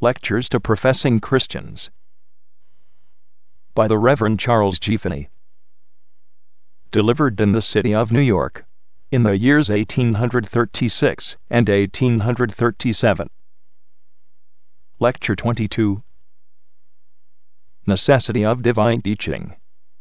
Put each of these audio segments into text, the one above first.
Lectures to Professing Christians by the Reverend Charles G. Finney. Delivered in the city of New York, in the years 1836 and 1837. Lecture 22. Necessity of Divine Teaching.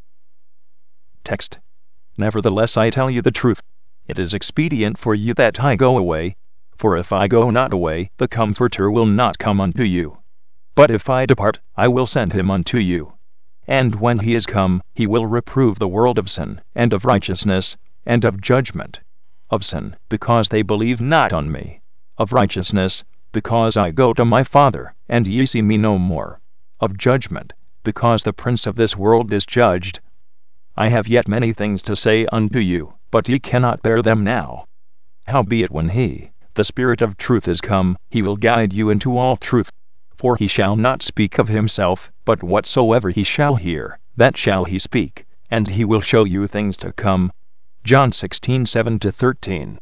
Text. Nevertheless I tell you the truth. It is expedient for you that I go away. For if I go not away, the Comforter will not come unto you. But if I depart, I will send him unto you. And when he is come, he will reprove the world of sin, and of righteousness, and of judgment. Of sin, because they believe not on me. Of righteousness, because I go to my Father, and ye see me no more. Of judgment, because the prince of this world is judged. I have yet many things to say unto you, but ye cannot bear them now. Howbeit when he, the Spirit of truth, is come, he will guide you into all truth. For he shall not speak of himself, but whatsoever he shall hear, that shall he speak, and he will show you things to come. John 16:7-13.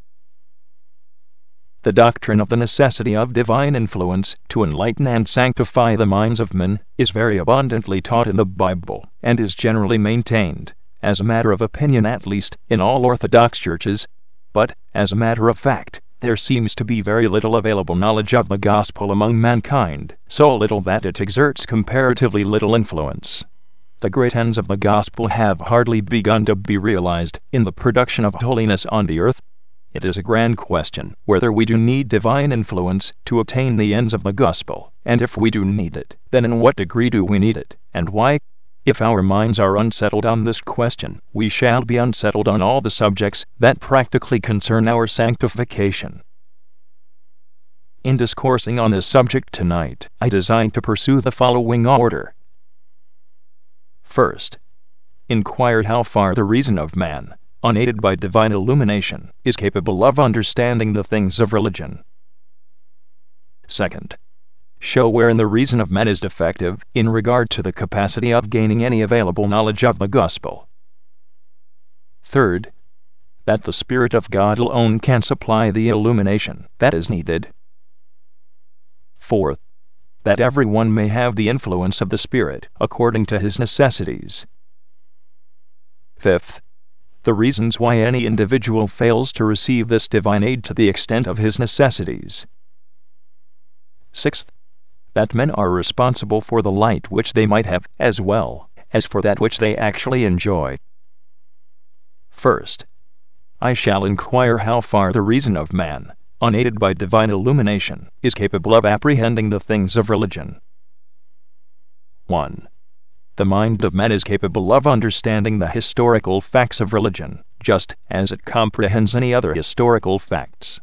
The doctrine of the necessity of divine influence to enlighten and sanctify the minds of men is very abundantly taught in the Bible, and is generally maintained, as a matter of opinion at least, in all Orthodox churches. But, as a matter of fact, there seems to be very little available knowledge of the gospel among mankind, so little that it exerts comparatively little influence. The great ends of the gospel have hardly begun to be realized in the production of holiness on the earth. It is a grand question whether we do need divine influence to obtain the ends of the gospel, and if we do need it, then in what degree do we need it, and why? If our minds are unsettled on this question, we shall be unsettled on all the subjects that practically concern our sanctification. In discoursing on this subject tonight, I design to pursue the following order. First, inquire how far the reason of man, unaided by divine illumination, is capable of understanding the things of religion. Second, show wherein the reason of man is defective in regard to the capacity of gaining any available knowledge of the gospel. Third, that the Spirit of God alone can supply the illumination that is needed. Fourth, that everyone may have the influence of the Spirit according to his necessities. Fifth, the reasons why any individual fails to receive this divine aid to the extent of his necessities. Sixth, that men are responsible for the light which they might have, as well as for that which they actually enjoy. First, I shall inquire how far the reason of man, unaided by divine illumination, is capable of apprehending the things of religion. 1. The mind of man is capable of understanding the historical facts of religion, just as it comprehends any other historical facts.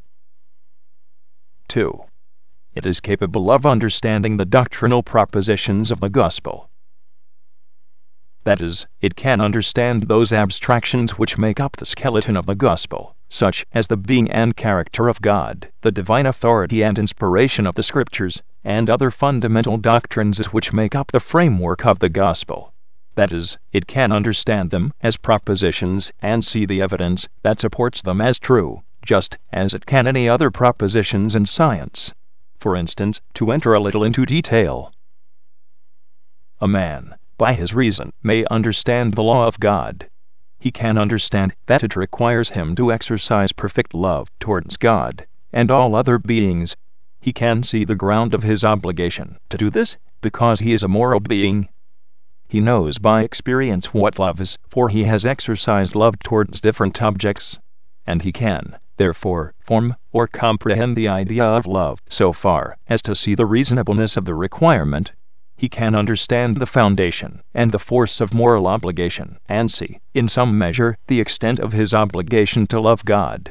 2. It is capable of understanding the doctrinal propositions of the gospel. That is, it can understand those abstractions which make up the skeleton of the gospel, such as the being and character of God, the divine authority and inspiration of the Scriptures, and other fundamental doctrines which make up the framework of the gospel. That is, it can understand them as propositions and see the evidence that supports them as true, just as it can any other propositions in science. For instance, to enter a little into detail, a man, by his reason, may understand the law of God. He can understand that it requires him to exercise perfect love towards God and all other beings. He can see the ground of his obligation to do this, because he is a moral being. He knows by experience what love is, for he has exercised love towards different objects. And he can, therefore, form or comprehend the idea of love so far as to see the reasonableness of the requirement. He can understand the foundation and the force of moral obligation, and see, in some measure, the extent of his obligation to love God.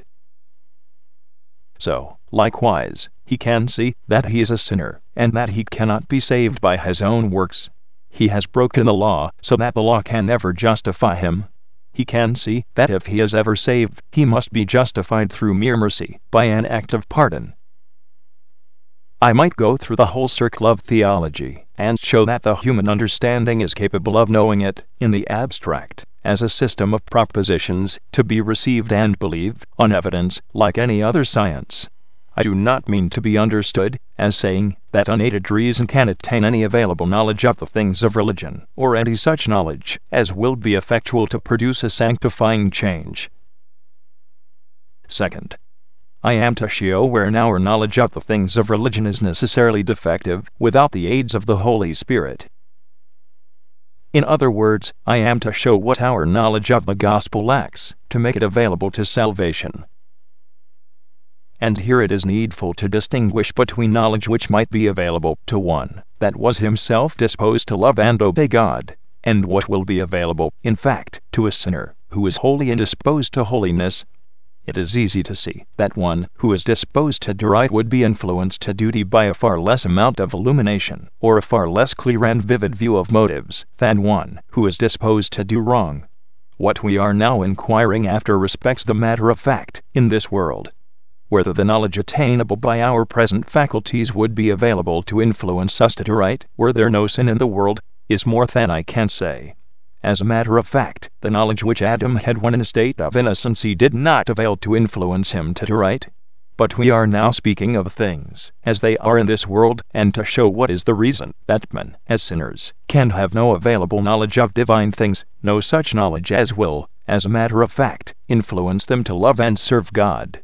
So, likewise, he can see that he is a sinner, and that he cannot be saved by his own works. He has broken the law, so that the law can never justify him. He can see that if he is ever saved, he must be justified through mere mercy, by an act of pardon. I might go through the whole circle of theology, and show that the human understanding is capable of knowing it, in the abstract, as a system of propositions, to be received and believed, on evidence, like any other science. I do not mean to be understood as saying that unaided reason can attain any available knowledge of the things of religion, or any such knowledge as will be effectual to produce a sanctifying change. Second, I am to show wherein our knowledge of the things of religion is necessarily defective without the aids of the Holy Spirit. In other words, I am to show what our knowledge of the gospel lacks to make it available to salvation. And here it is needful to distinguish between knowledge which might be available to one that was himself disposed to love and obey God, and what will be available, in fact, to a sinner who is wholly indisposed to holiness. It is easy to see that one who is disposed to do right would be influenced to duty by a far less amount of illumination, or a far less clear and vivid view of motives, than one who is disposed to do wrong. What we are now inquiring after respects the matter of fact in this world. Whether the knowledge attainable by our present faculties would be available to influence us to do right, were there no sin in the world, is more than I can say. As a matter of fact, the knowledge which Adam had when in a state of innocency did not avail to influence him to do right. But we are now speaking of things as they are in this world, and to show what is the reason that men, as sinners, can have no available knowledge of divine things, no such knowledge as will, as a matter of fact, influence them to love and serve God.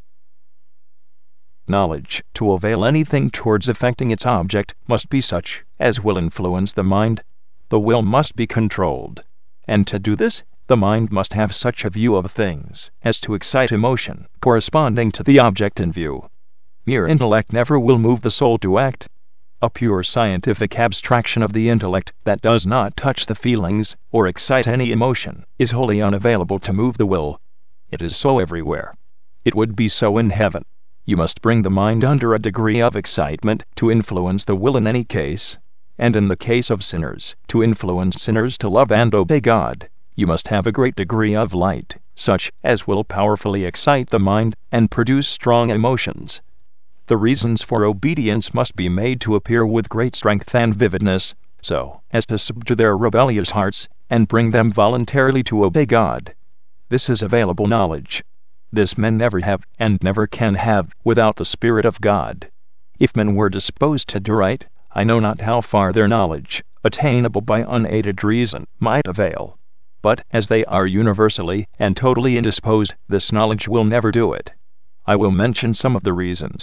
Knowledge, to avail anything towards effecting its object, must be such as will influence the mind. The will must be controlled. And to do this, the mind must have such a view of things as to excite emotion corresponding to the object in view. Mere intellect never will move the soul to act. A pure scientific abstraction of the intellect that does not touch the feelings or excite any emotion is wholly unavailable to move the will. It is so everywhere. It would be so in heaven. You must bring the mind under a degree of excitement to influence the will in any case. And in the case of sinners, to influence sinners to love and obey God, you must have a great degree of light, such as will powerfully excite the mind and produce strong emotions. The reasons for obedience must be made to appear with great strength and vividness, so as to subdue their rebellious hearts and bring them voluntarily to obey God. This is available knowledge. This men never have and never can have without the Spirit of God. If men were disposed to do right, I know not how far their knowledge, attainable by unaided reason, might avail. But as they are universally and totally indisposed, this knowledge will never do it. I will mention some of the reasons.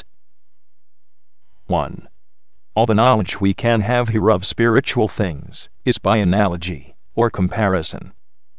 1. All the knowledge we can have here of spiritual things is by analogy, or comparison.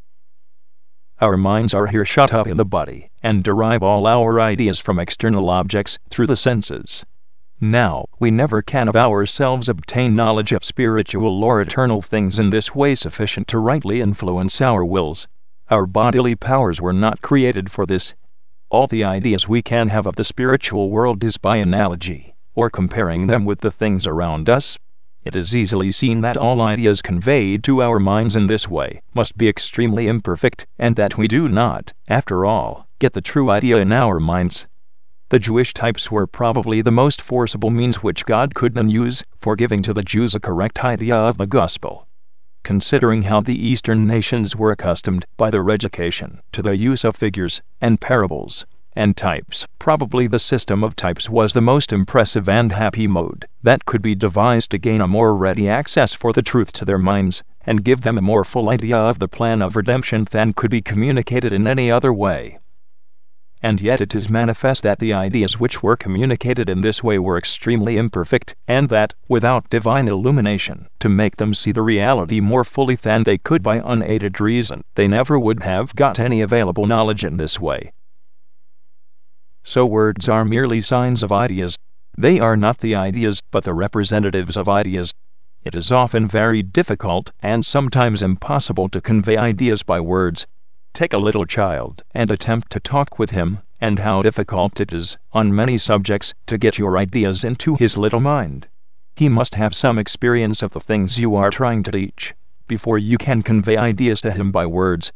Our minds are here shut up in the body, and derive all our ideas from external objects through the senses. Now, we never can of ourselves obtain knowledge of spiritual or eternal things in this way sufficient to rightly influence our wills. Our bodily powers were not created for this. All the ideas we can have of the spiritual world is by analogy, or comparing them with the things around us. It is easily seen that all ideas conveyed to our minds in this way must be extremely imperfect, and that we do not, after all, get the true idea in our minds. The Jewish types were probably the most forcible means which God could then use for giving to the Jews a correct idea of the gospel. Considering how the Eastern nations were accustomed by their education to the use of figures and parables and types, probably the system of types was the most impressive and happy mode that could be devised to gain a more ready access for the truth to their minds and give them a more full idea of the plan of redemption than could be communicated in any other way. And yet it is manifest that the ideas which were communicated in this way were extremely imperfect, and that, without divine illumination, to make them see the reality more fully than they could by unaided reason, they never would have got any available knowledge in this way. So words are merely signs of ideas. They are not the ideas, but the representatives of ideas. It is often very difficult, and sometimes impossible, to convey ideas by words. Take a little child and attempt to talk with him, and how difficult it is, on many subjects, to get your ideas into his little mind. He must have some experience of the things you are trying to teach, before you can convey ideas to him by words.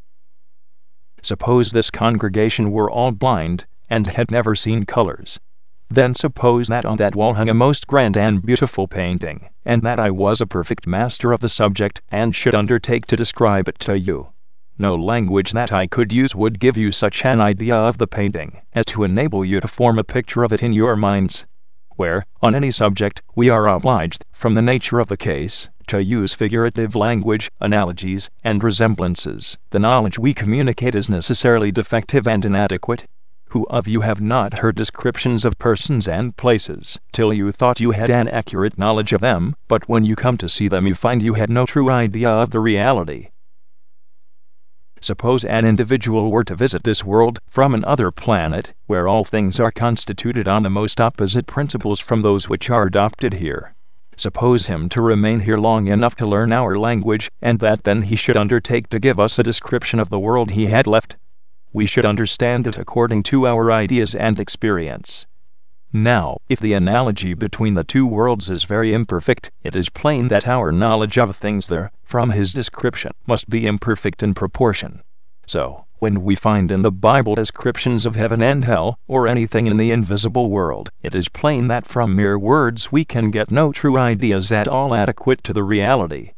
Suppose this congregation were all blind, and had never seen colors. Then suppose that on that wall hung a most grand and beautiful painting, and that I was a perfect master of the subject, and should undertake to describe it to you. No language that I could use would give you such an idea of the painting as to enable you to form a picture of it in your minds. Where, on any subject, we are obliged, from the nature of the case, to use figurative language, analogies, and resemblances, the knowledge we communicate is necessarily defective and inadequate. Who of you have not heard descriptions of persons and places, till you thought you had an accurate knowledge of them, but when you come to see them you find you had no true idea of the reality? Suppose an individual were to visit this world from another planet, where all things are constituted on the most opposite principles from those which are adopted here. Suppose him to remain here long enough to learn our language, and that then he should undertake to give us a description of the world he had left. We should understand it according to our ideas and experience. Now, if the analogy between the two worlds is very imperfect, it is plain that our knowledge of things there, from his description, must be imperfect in proportion. So, when we find in the Bible descriptions of heaven and hell, or anything in the invisible world, it is plain that from mere words we can get no true ideas at all adequate to the reality.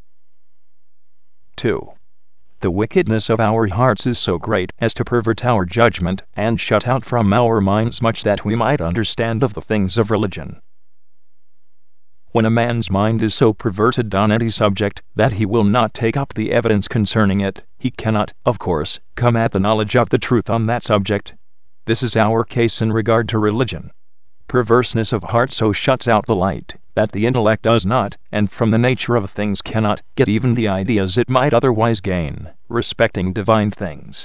2. The wickedness of our hearts is so great as to pervert our judgment, and shut out from our minds much that we might understand of the things of religion. When a man's mind is so perverted on any subject that he will not take up the evidence concerning it, he cannot, of course, come at the knowledge of the truth on that subject. This is our case in regard to religion. Perverseness of heart so shuts out the light that the intellect does not, and from the nature of things cannot, get even the ideas it might otherwise gain, respecting divine things.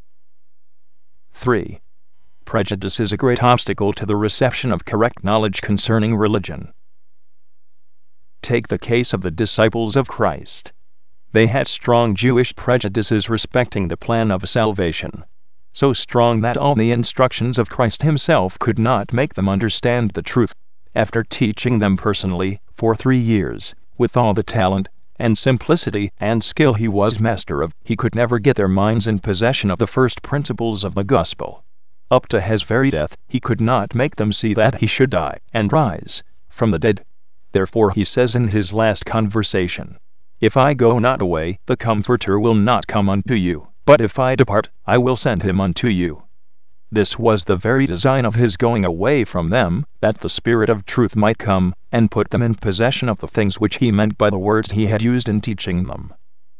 3. Prejudice is a great obstacle to the reception of correct knowledge concerning religion. Take the case of the disciples of Christ. They had strong Jewish prejudices respecting the plan of salvation, so strong that all the instructions of Christ himself could not make them understand the truth. After teaching them personally, for 3 years, with all the talent, and simplicity, and skill he was master of, he could never get their minds in possession of the first principles of the gospel. Up to his very death, he could not make them see that he should die, and rise from the dead. Therefore he says in his last conversation, "If I go not away, the Comforter will not come unto you, but if I depart, I will send him unto you." This was the very design of his going away from them, that the Spirit of truth might come, and put them in possession of the things which he meant by the words he had used in teaching them.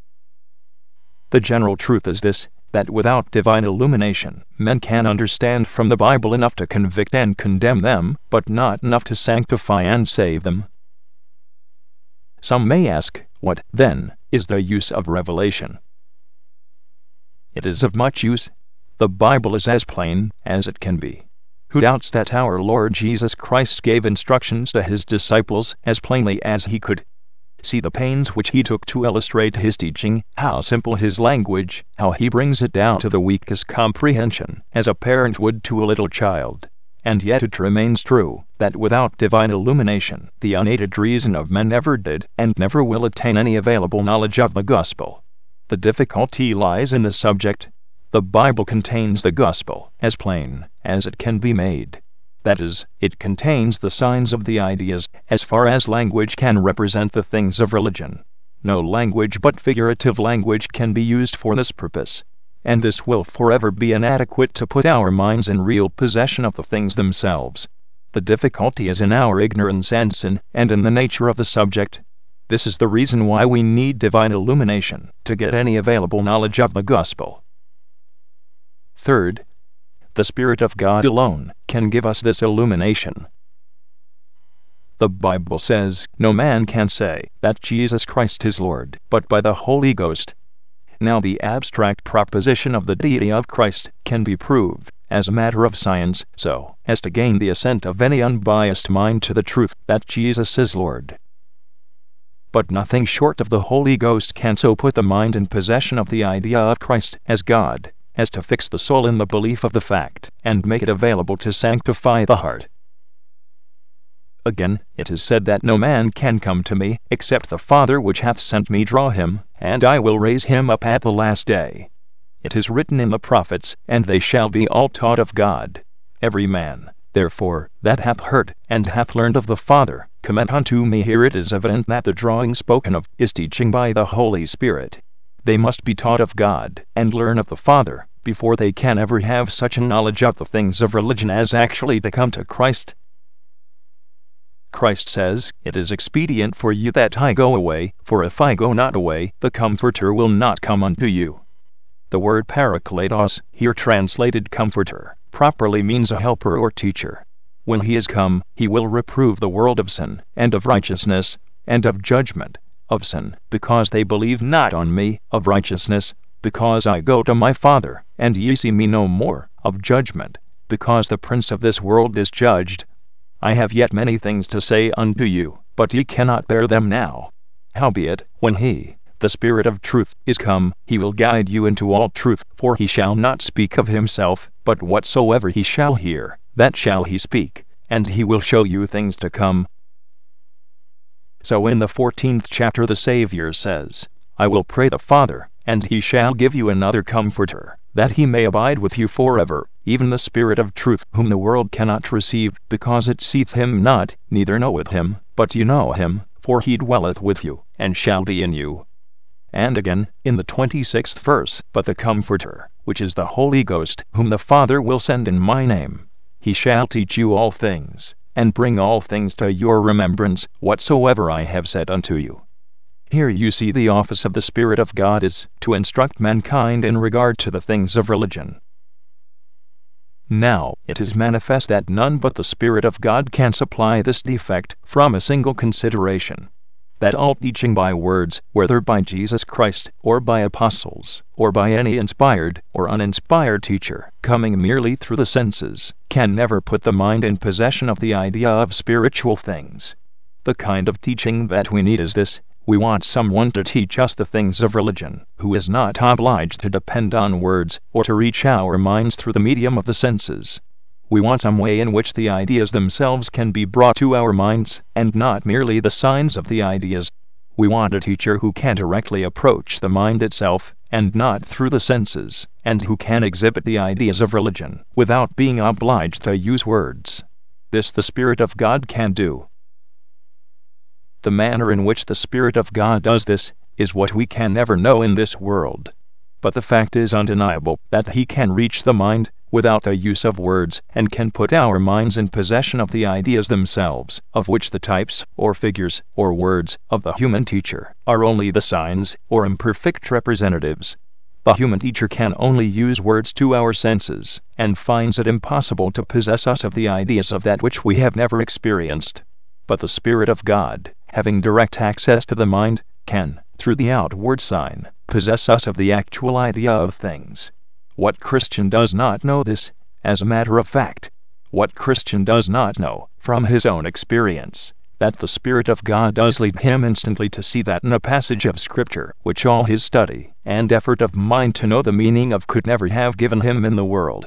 The general truth is this, that without divine illumination, men can understand from the Bible enough to convict and condemn them, but not enough to sanctify and save them. Some may ask, what, then, is the use of revelation? It is of much use. The Bible is as plain as it can be. Who doubts that our Lord Jesus Christ gave instructions to his disciples as plainly as he could? See the pains which he took to illustrate his teaching, how simple his language, how he brings it down to the weakest comprehension, as a parent would to a little child. And yet it remains true, that without divine illumination, the unaided reason of men never did, and never will attain any available knowledge of the gospel. The difficulty lies in the subject. The Bible contains the gospel, as plain as it can be made. That is, it contains the signs of the ideas, as far as language can represent the things of religion. No language but figurative language can be used for this purpose, and this will forever be inadequate to put our minds in real possession of the things themselves. The difficulty is in our ignorance and sin, and in the nature of the subject. This is the reason why we need divine illumination, to get any available knowledge of the gospel. Third, the Spirit of God alone can give us this illumination. The Bible says, "No man can say that Jesus Christ is Lord, but by the Holy Ghost." Now the abstract proposition of the deity of Christ can be proved, as a matter of science, so as to gain the assent of any unbiased mind to the truth that Jesus is Lord. But nothing short of the Holy Ghost can so put the mind in possession of the idea of Christ as God, as to fix the soul in the belief of the fact, and make it available to sanctify the heart. Again, it is said that no man can come to me, except the Father which hath sent me draw him, and I will raise him up at the last day. It is written in the prophets, and they shall be all taught of God. Every man, therefore, that hath heard, and hath learned of the Father, cometh unto me. Here it is evident that the drawing spoken of is teaching by the Holy Spirit. They must be taught of God and learn of the Father before they can ever have such a knowledge of the things of religion as actually to come to Christ. Christ says, "It is expedient for you that I go away, for if I go not away, the Comforter will not come unto you." The word parakletos, here translated comforter, properly means a helper or teacher. When he is come, he will reprove the world of sin, and of righteousness, and of judgment. Of sin, because they believe not on me; of righteousness, because I go to my Father, and ye see me no more; of judgment, because the prince of this world is judged. I have yet many things to say unto you, but ye cannot bear them now. Howbeit, when he, the Spirit of truth, is come, he will guide you into all truth, for he shall not speak of himself, but whatsoever he shall hear, that shall he speak, and he will show you things to come. So in the 14th chapter the Savior says, "I will pray the Father, and he shall give you another Comforter, that he may abide with you forever, even the Spirit of truth, whom the world cannot receive, because it seeth him not, neither knoweth him, but you know him, for he dwelleth with you, and shall be in you." And again, in the 26th verse, "But the Comforter, which is the Holy Ghost, whom the Father will send in my name, he shall teach you all things, and bring all things to your remembrance, whatsoever I have said unto you." Here you see the office of the Spirit of God is to instruct mankind in regard to the things of religion. Now, it is manifest that none but the Spirit of God can supply this defect from a single consideration: that all teaching by words, whether by Jesus Christ, or by apostles, or by any inspired or uninspired teacher, coming merely through the senses, can never put the mind in possession of the idea of spiritual things. The kind of teaching that we need is this: we want someone to teach us the things of religion, who is not obliged to depend on words, or to reach our minds through the medium of the senses. We want some way in which the ideas themselves can be brought to our minds, and not merely the signs of the ideas. We want a teacher who can directly approach the mind itself, and not through the senses, and who can exhibit the ideas of religion, without being obliged to use words. This the Spirit of God can do. The manner in which the Spirit of God does this is what we can never know in this world. But the fact is undeniable that he can reach the mind without the use of words, and can put our minds in possession of the ideas themselves, of which the types, or figures, or words, of the human teacher are only the signs, or imperfect representatives. The human teacher can only use words to our senses, and finds it impossible to possess us of the ideas of that which we have never experienced. But the Spirit of God, having direct access to the mind, can, through the outward sign, possess us of the actual idea of things. What Christian does not know this, as a matter of fact? What Christian does not know, from his own experience, that the Spirit of God does lead him instantly to see that in a passage of Scripture, which all his study and effort of mind to know the meaning of could never have given him in the world?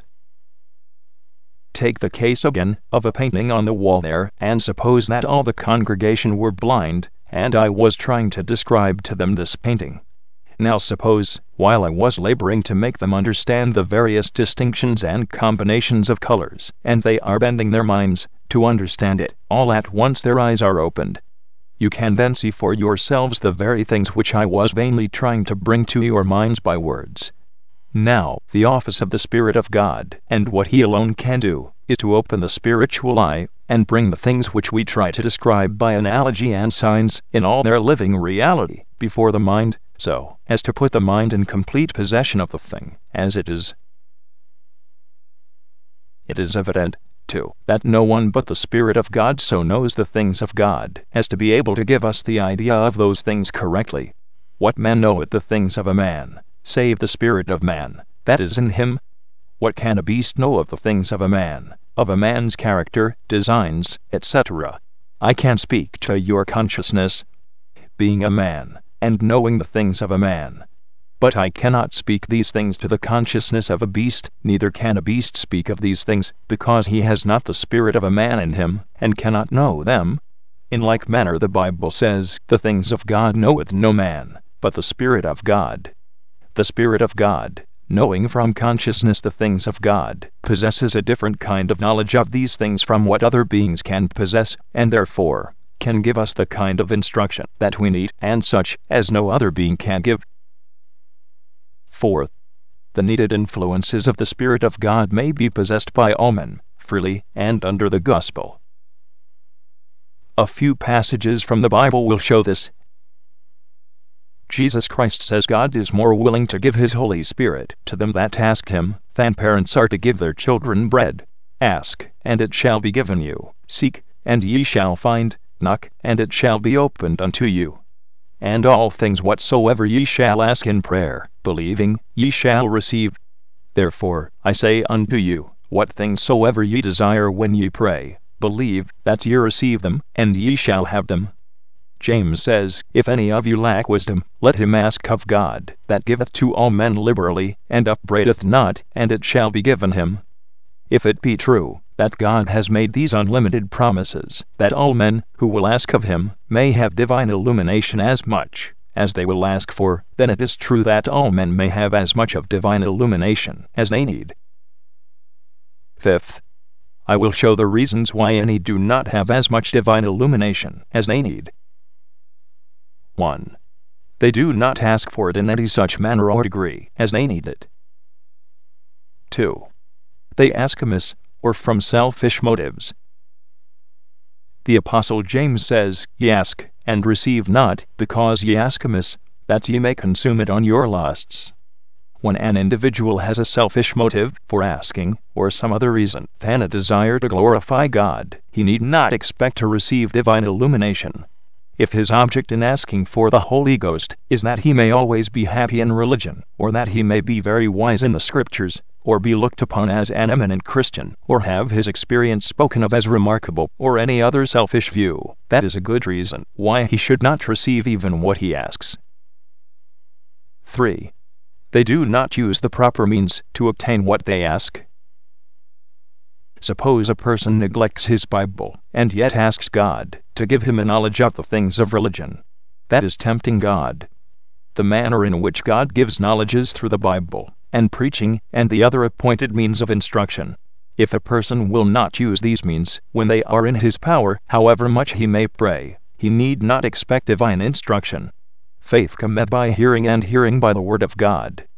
Take the case again of a painting on the wall there, and suppose that all the congregation were blind, and I was trying to describe to them this painting. Now suppose, while I was laboring to make them understand the various distinctions and combinations of colors, and they are bending their minds to understand it, all at once their eyes are opened. You can then see for yourselves the very things which I was vainly trying to bring to your minds by words. Now, the office of the Spirit of God, and what he alone can do, is to open the spiritual eye, and bring the things which we try to describe by analogy and signs, in all their living reality, before the mind, so as to put the mind in complete possession of the thing, as it is. It is evident, too, that no one but the Spirit of God so knows the things of God as to be able to give us the idea of those things correctly. What man knoweth the things of a man, save the spirit of man that is in him? What can a beast know of the things of a man's character, designs, etc.? I can speak to your consciousness, being a man, and knowing the things of a man. But I cannot speak these things to the consciousness of a beast, neither can a beast speak of these things, because he has not the spirit of a man in him, and cannot know them. In like manner the Bible says, "The things of God knoweth no man, but the Spirit of God." The Spirit of God, knowing from consciousness the things of God, possesses a different kind of knowledge of these things from what other beings can possess, and therefore can give us the kind of instruction that we need, and such as no other being can give. Fourth, the needed influences of the Spirit of God may be possessed by all men, freely and under the gospel. A few passages from the Bible will show this. Jesus Christ says God is more willing to give His Holy Spirit to them that ask Him than parents are to give their children bread. Ask, and it shall be given you. Seek, and ye shall find. Knock, and it shall be opened unto you. And all things whatsoever ye shall ask in prayer, believing, ye shall receive. Therefore, I say unto you, what things soever ye desire when ye pray, believe that ye receive them, and ye shall have them. James says, If any of you lack wisdom, let him ask of God, that giveth to all men liberally, and upbraideth not, and it shall be given him. If it be true that God has made these unlimited promises, that all men who will ask of Him may have divine illumination as much as they will ask for, then it is true that all men may have as much of divine illumination as they need. Fifth, I will show the reasons why any do not have as much divine illumination as they need. 1. They do not ask for it in any such manner or degree as they need it. 2. They ask amiss, or from selfish motives. The Apostle James says, Ye ask, and receive not, because ye ask amiss, that ye may consume it on your lusts. When an individual has a selfish motive for asking, or some other reason than a desire to glorify God, he need not expect to receive divine illumination. If his object in asking for the Holy Ghost is that he may always be happy in religion, or that he may be very wise in the Scriptures, or be looked upon as an eminent Christian, or have his experience spoken of as remarkable, or any other selfish view, that is a good reason why he should not receive even what he asks. 3. They do not use the proper means to obtain what they ask. Suppose a person neglects his Bible, and yet asks God to give him a knowledge of the things of religion. That is tempting God. The manner in which God gives knowledge is through the Bible, and preaching, and the other appointed means of instruction. If a person will not use these means when they are in his power, however much he may pray, he need not expect divine instruction. Faith cometh by hearing, and hearing by the word of God.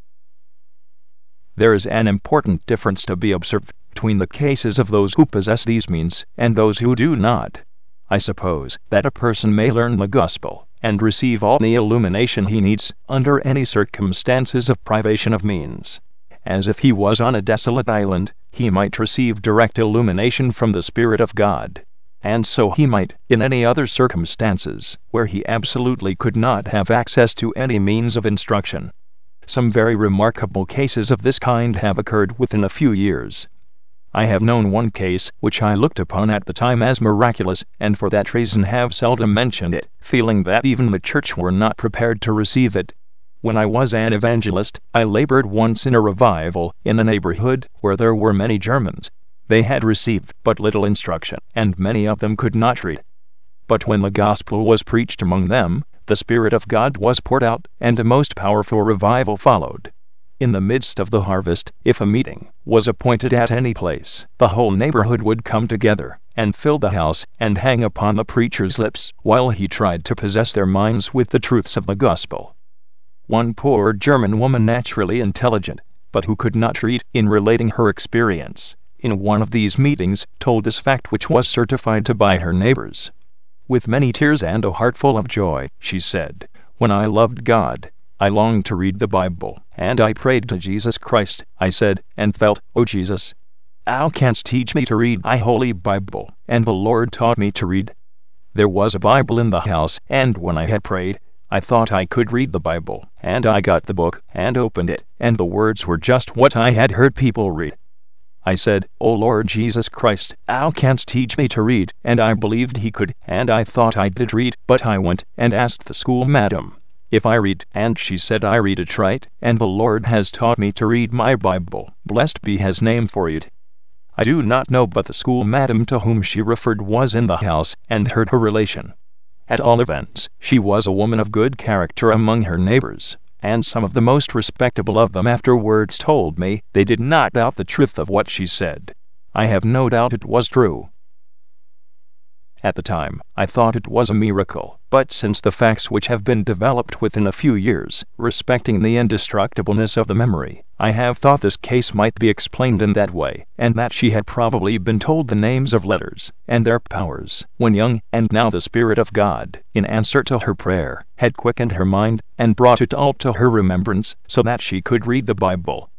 There is an important difference to be observed between the cases of those who possess these means and those who do not. I suppose that a person may learn the gospel and receive all the illumination he needs under any circumstances of privation of means. As if he was on a desolate island, he might receive direct illumination from the Spirit of God. And so he might, in any other circumstances, where he absolutely could not have access to any means of instruction. Some very remarkable cases of this kind have occurred within a few years. I have known one case which I looked upon at the time as miraculous, and for that reason have seldom mentioned it, feeling that even the church were not prepared to receive it. When I was an evangelist, I labored once in a revival in a neighborhood where there were many Germans. They had received but little instruction, and many of them could not read. But when the gospel was preached among them, the Spirit of God was poured out, and a most powerful revival followed. In the midst of the harvest, if a meeting was appointed at any place, the whole neighborhood would come together, and fill the house, and hang upon the preacher's lips, while he tried to possess their minds with the truths of the gospel. One poor German woman, naturally intelligent, but who could not read, in relating her experience in one of these meetings, told this fact, which was certified to by her neighbors. With many tears and a heart full of joy, she said, "When I loved God, I longed to read the Bible, and I prayed to Jesus Christ, I said, and felt, O Jesus, thou canst teach me to read thy holy Bible, and the Lord taught me to read. There was a Bible in the house, and when I had prayed, I thought I could read the Bible, and I got the book, and opened it, and the words were just what I had heard people read. I said, O Lord Jesus Christ, thou canst teach me to read, and I believed he could, and I thought I did read, but I went and asked the school madam if I read, and she said I read it right, and the Lord has taught me to read my Bible, blessed be his name for it. I do not know, but the school madam to whom she referred was in the house, and heard her relation. At all events, she was a woman of good character among her neighbors, and some of the most respectable of them afterwards told me they did not doubt the truth of what she said. I have no doubt it was true. At the time, I thought it was a miracle, but since the facts which have been developed within a few years, respecting the indestructibleness of the memory, I have thought this case might be explained in that way, and that she had probably been told the names of letters, and their powers, when young, and now the Spirit of God, in answer to her prayer, had quickened her mind, and brought it all to her remembrance, so that she could read the Bible.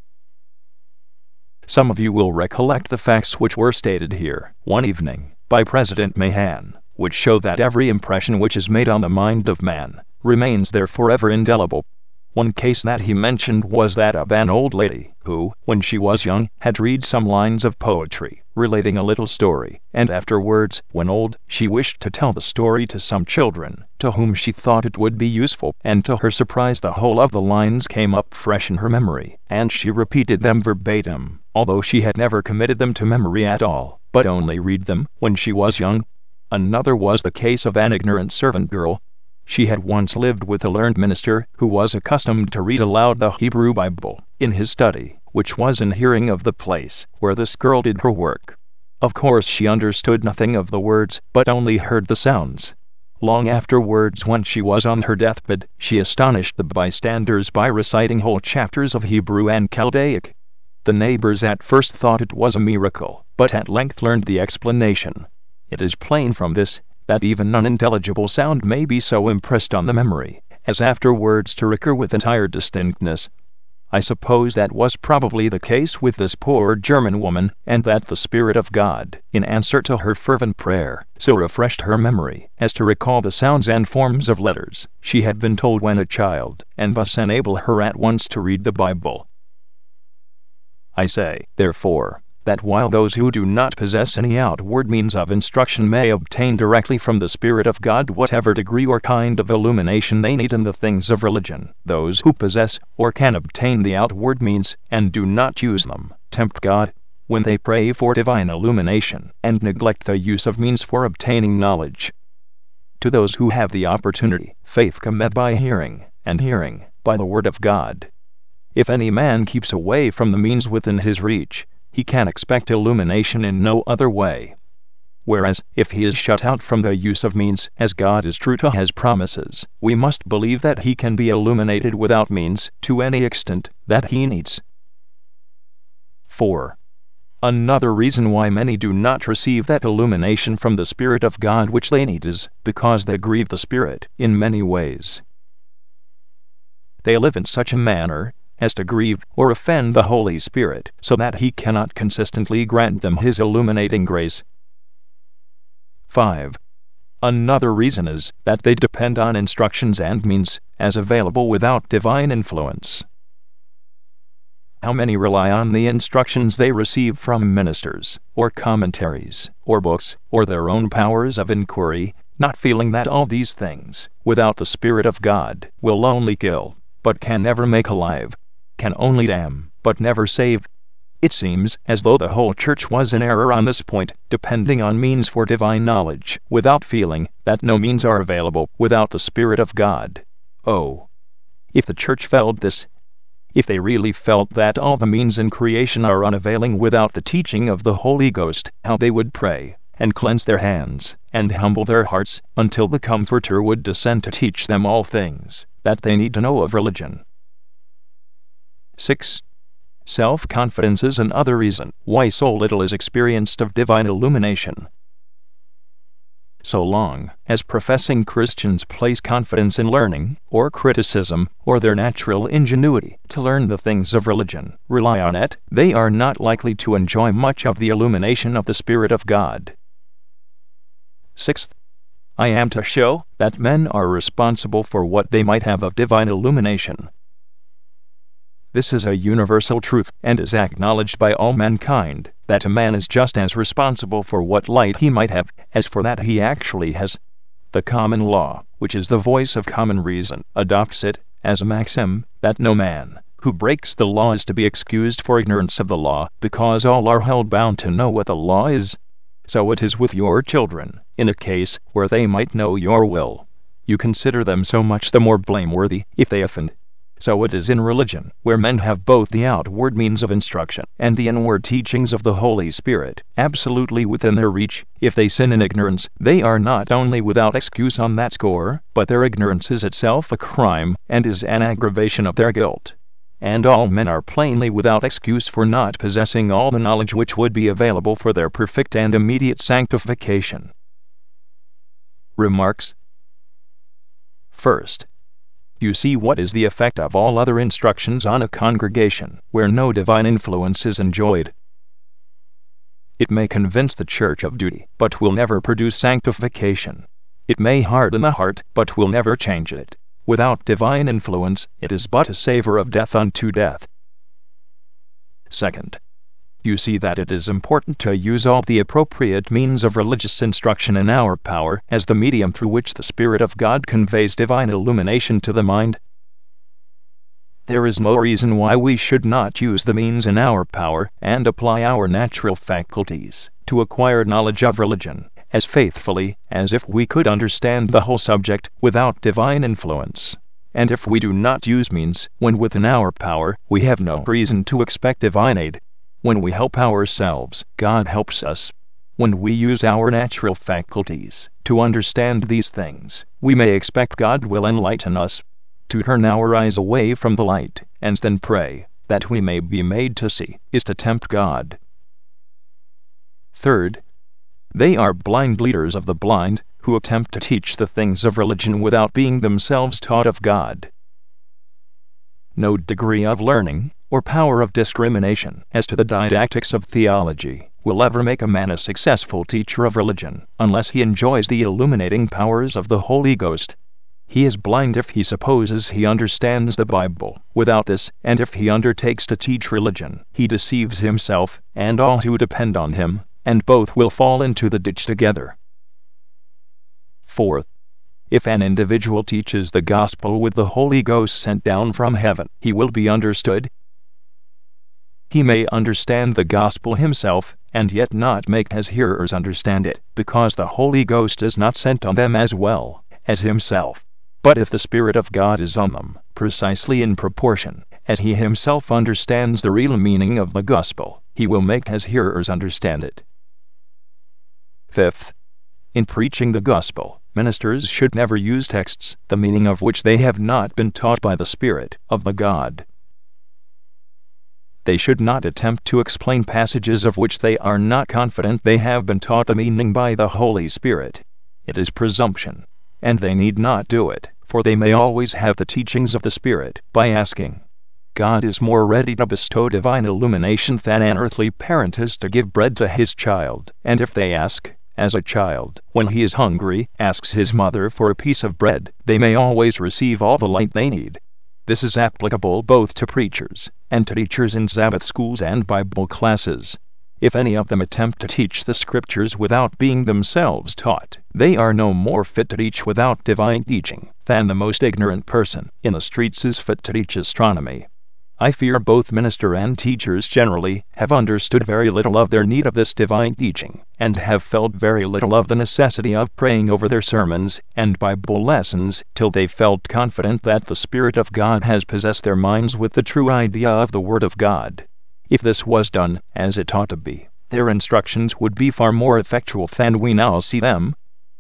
Some of you will recollect the facts which were stated here, one evening, by President Mahan, which show that every impression which is made on the mind of man remains there forever indelible. One case that he mentioned was that of an old lady who, when she was young, had read some lines of poetry, relating a little story, and afterwards, when old, she wished to tell the story to some children, to whom she thought it would be useful, and to her surprise the whole of the lines came up fresh in her memory, and she repeated them verbatim, although she had never committed them to memory at all, but only read them when she was young. Another was the case of an ignorant servant girl. She had once lived with a learned minister who was accustomed to read aloud the Hebrew Bible in his study, which was in hearing of the place where this girl did her work. Of course she understood nothing of the words, but only heard the sounds. Long afterwards, when she was on her deathbed, she astonished the bystanders by reciting whole chapters of Hebrew and Chaldaic. The neighbors at first thought it was a miracle, but at length learned the explanation. It is plain from this that even unintelligible sound may be so impressed on the memory as afterwards to recur with entire distinctness. I suppose that was probably the case with this poor German woman, and that the Spirit of God, in answer to her fervent prayer, so refreshed her memory as to recall the sounds and forms of letters she had been told when a child, and thus enable her at once to read the Bible. I say, therefore, that while those who do not possess any outward means of instruction may obtain directly from the Spirit of God whatever degree or kind of illumination they need in the things of religion, those who possess or can obtain the outward means, and do not use them, tempt God, when they pray for divine illumination, and neglect the use of means for obtaining knowledge. To those who have the opportunity, faith cometh by hearing, and hearing by the word of God. If any man keeps away from the means within his reach, he can expect illumination in no other way. Whereas, if he is shut out from the use of means, as God is true to his promises, we must believe that he can be illuminated without means, to any extent that he needs. 4. Another reason why many do not receive that illumination from the Spirit of God which they need is because they grieve the Spirit in many ways. They live in such a manner as to grieve or offend the Holy Spirit, so that he cannot consistently grant them his illuminating grace. 5. Another reason is that they depend on instructions and means as available without divine influence. How many rely on the instructions they receive from ministers, or commentaries, or books, or their own powers of inquiry, not feeling that all these things, without the Spirit of God, will only kill, but can never make alive, can only damn, but never save. It seems as though the whole church was in error on this point, depending on means for divine knowledge, without feeling that no means are available without the Spirit of God. Oh, if the church felt this, if they really felt that all the means in creation are unavailing without the teaching of the Holy Ghost, how they would pray, and cleanse their hands, and humble their hearts, until the Comforter would descend to teach them all things that they need to know of religion. 6. Self-confidence is another reason why so little is experienced of divine illumination. So long as professing Christians place confidence in learning, or criticism, or their natural ingenuity to learn the things of religion, rely on it, they are not likely to enjoy much of the illumination of the Spirit of God. 6. I am to show that men are responsible for what they might have of divine illumination. This is a universal truth, and is acknowledged by all mankind, that a man is just as responsible for what light he might have, as for that he actually has. The common law, which is the voice of common reason, adopts it as a maxim, that no man who breaks the law is to be excused for ignorance of the law, because all are held bound to know what the law is. So it is with your children, in a case where they might know your will. You consider them so much the more blameworthy if they offend. So it is in religion, where men have both the outward means of instruction and the inward teachings of the Holy Spirit absolutely within their reach. If they sin in ignorance, they are not only without excuse on that score, but their ignorance is itself a crime, and is an aggravation of their guilt. And all men are plainly without excuse for not possessing all the knowledge which would be available for their perfect and immediate sanctification. Remarks. First, you see what is the effect of all other instructions on a congregation where no divine influence is enjoyed. It may convince the church of duty, but will never produce sanctification. It may harden the heart, but will never change it. Without divine influence, it is but a savor of death unto death. Second, you see that it is important to use all the appropriate means of religious instruction in our power as the medium through which the Spirit of God conveys divine illumination to the mind. There is no reason why we should not use the means in our power and apply our natural faculties to acquire knowledge of religion as faithfully as if we could understand the whole subject without divine influence. And if we do not use means when within our power, we have no reason to expect divine aid. When we help ourselves, God helps us. When we use our natural faculties to understand these things, we may expect God will enlighten us. To turn our eyes away from the light, and then pray that we may be made to see, is to tempt God. Third, they are blind leaders of the blind, who attempt to teach the things of religion without being themselves taught of God. No degree of learning, or power of discrimination as to the didactics of theology, will ever make a man a successful teacher of religion, unless he enjoys the illuminating powers of the Holy Ghost. He is blind if he supposes he understands the Bible without this, and if he undertakes to teach religion, he deceives himself and all who depend on him, and both will fall into the ditch together. Fourth, if an individual teaches the gospel with the Holy Ghost sent down from heaven, he will be understood. He may understand the gospel himself, and yet not make his hearers understand it, because the Holy Ghost is not sent on them as well as himself. But if the Spirit of God is on them, precisely in proportion as he himself understands the real meaning of the gospel, he will make his hearers understand it. Fifth, in preaching the gospel, ministers should never use texts, the meaning of which they have not been taught by the Spirit of the God. They should not attempt to explain passages of which they are not confident they have been taught the meaning by the Holy Spirit. It is presumption, and they need not do it, for they may always have the teachings of the Spirit by asking. God is more ready to bestow divine illumination than an earthly parent is to give bread to his child, and if they ask, as a child, when he is hungry, asks his mother for a piece of bread, they may always receive all the light they need. This is applicable both to preachers and to teachers in Sabbath schools and Bible classes. If any of them attempt to teach the Scriptures without being themselves taught, they are no more fit to teach without divine teaching than the most ignorant person in the streets is fit to teach astronomy. I fear both minister and teachers generally have understood very little of their need of this divine teaching, and have felt very little of the necessity of praying over their sermons and Bible lessons till they felt confident that the Spirit of God has possessed their minds with the true idea of the Word of God. If this was done as it ought to be, their instructions would be far more effectual than we now see them.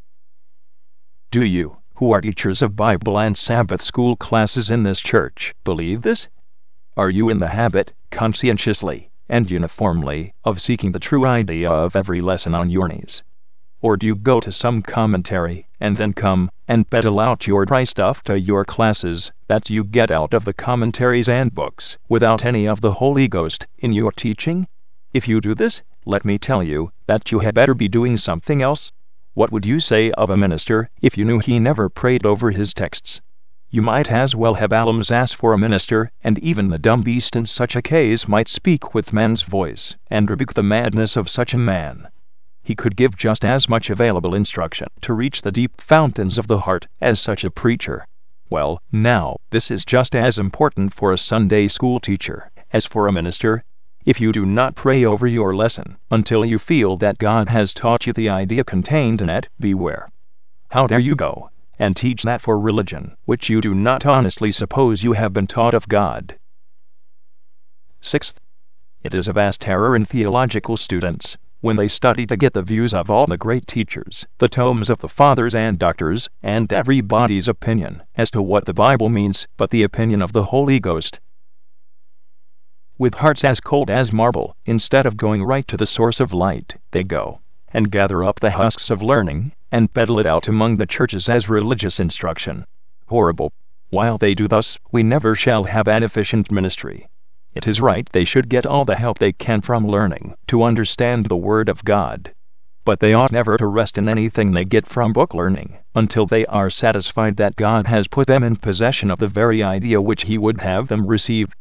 Do you, who are teachers of Bible and Sabbath school classes in this church, believe this? Are you in the habit, conscientiously and uniformly, of seeking the true idea of every lesson on your knees? Or do you go to some commentary, and then come and peddle out your dry stuff to your classes that you get out of the commentaries and books, without any of the Holy Ghost in your teaching? If you do this, let me tell you that you had better be doing something else. What would you say of a minister if you knew he never prayed over his texts? You might as well have alms ask for a minister, and even the dumb beast in such a case might speak with man's voice, and rebuke the madness of such a man. He could give just as much available instruction to reach the deep fountains of the heart as such a preacher. Well, now, this is just as important for a Sunday school teacher as for a minister. If you do not pray over your lesson until you feel that God has taught you the idea contained in it, beware. How dare you go and teach that for religion, which you do not honestly suppose you have been taught of God. Sixth, it is a vast error in theological students, when they study to get the views of all the great teachers, the tomes of the fathers and doctors, and everybody's opinion as to what the Bible means, but the opinion of the Holy Ghost. With hearts as cold as marble, instead of going right to the source of light, they go and gather up the husks of learning, and peddle it out among the churches as religious instruction. Horrible! While they do thus, we never shall have an efficient ministry. It is right they should get all the help they can from learning to understand the Word of God. But they ought never to rest in anything they get from book learning, until they are satisfied that God has put them in possession of the very idea which He would have them receive.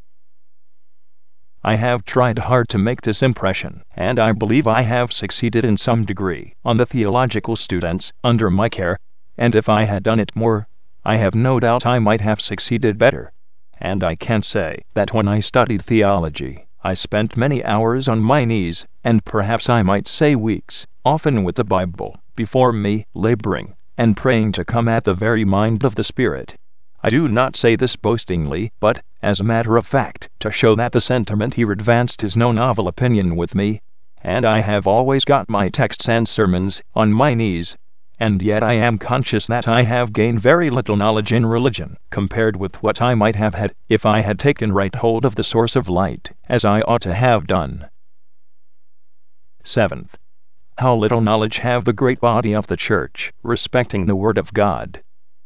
I have tried hard to make this impression, and I believe I have succeeded in some degree, on the theological students under my care, and if I had done it more, I have no doubt I might have succeeded better. And I can say that when I studied theology, I spent many hours on my knees, and perhaps I might say weeks, often with the Bible before me, laboring and praying to come at the very mind of the Spirit. I do not say this boastingly, but, as a matter of fact, to show that the sentiment here advanced is no novel opinion with me, and I have always got my texts and sermons on my knees. And yet I am conscious that I have gained very little knowledge in religion, compared with what I might have had if I had taken right hold of the source of light, as I ought to have done. Seventh, how little knowledge have the great body of the church respecting the Word of God.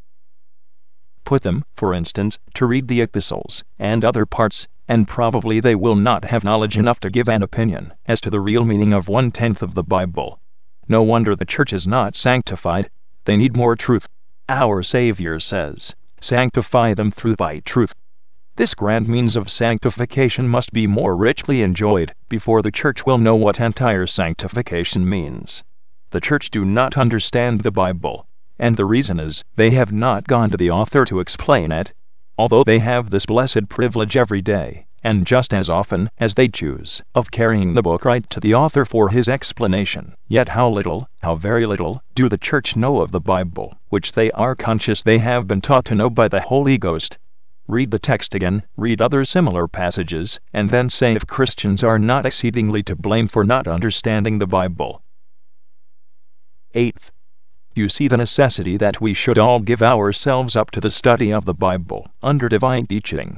Put them, for instance, to read the epistles and other parts, and probably they will not have knowledge enough to give an opinion as to the real meaning of 1/10 of the Bible. No wonder the church is not sanctified. They need more truth. Our Savior says, "Sanctify them through thy truth." This grand means of sanctification must be more richly enjoyed before the church will know what entire sanctification means. The church do not understand the Bible, and the reason is they have not gone to the author to explain it, although they have this blessed privilege every day, and just as often as they choose, of carrying the book right to the author for his explanation. Yet how little, how very little, do the church know of the Bible, which they are conscious they have been taught to know by the Holy Ghost. Read the text again, read other similar passages, and then say if Christians are not exceedingly to blame for not understanding the Bible. Eighth, you see the necessity that we should all give ourselves up to the study of the Bible, under divine teaching.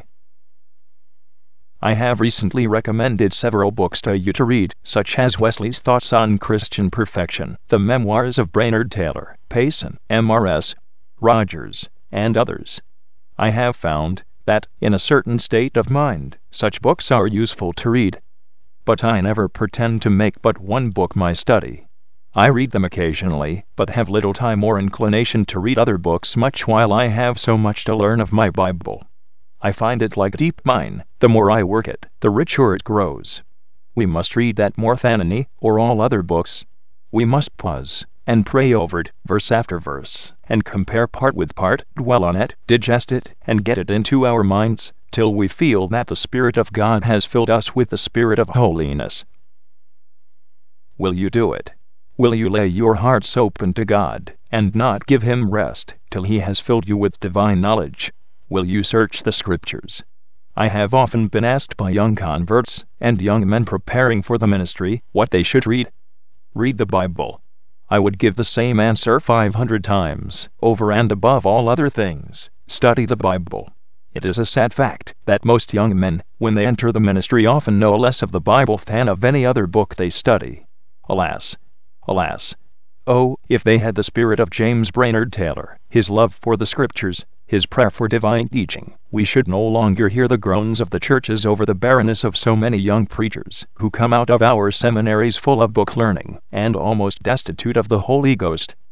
I have recently recommended several books to you to read, such as Wesley's Thoughts on Christian Perfection, the Memoirs of Brainerd Taylor, Payson, M.R.S. Rogers, and others. I have found that, in a certain state of mind, such books are useful to read. But I never pretend to make but one book my study. I read them occasionally, but have little time or inclination to read other books much while I have so much to learn of my Bible. I find it like a deep mine. The more I work it, the richer it grows. We must read that more than any or all other books. We must pause and pray over it, verse after verse, and compare part with part, dwell on it, digest it, and get it into our minds, till we feel that the Spirit of God has filled us with the Spirit of holiness. Will you do it? Will you lay your hearts open to God, and not give Him rest till He has filled you with divine knowledge? Will you search the Scriptures? I have often been asked by young converts and young men preparing for the ministry what they should read. Read the Bible. I would give the same answer 500 times, over and above all other things. Study the Bible. It is a sad fact that most young men, when they enter the ministry, often know less of the Bible than of any other book they study. Alas! Alas! Oh, if they had the spirit of James Brainerd Taylor, his love for the Scriptures, his prayer for divine teaching, we should no longer hear the groans of the churches over the barrenness of so many young preachers who come out of our seminaries full of book learning and almost destitute of the Holy Ghost.